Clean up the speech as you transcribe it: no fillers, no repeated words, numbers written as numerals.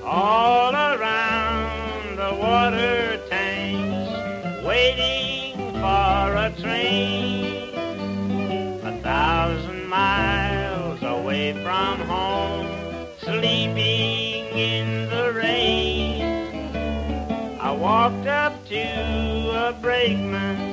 all around the water tanks, waiting for a train. 1,000 miles away from home, sleeping in the rain. I walked up to a brakeman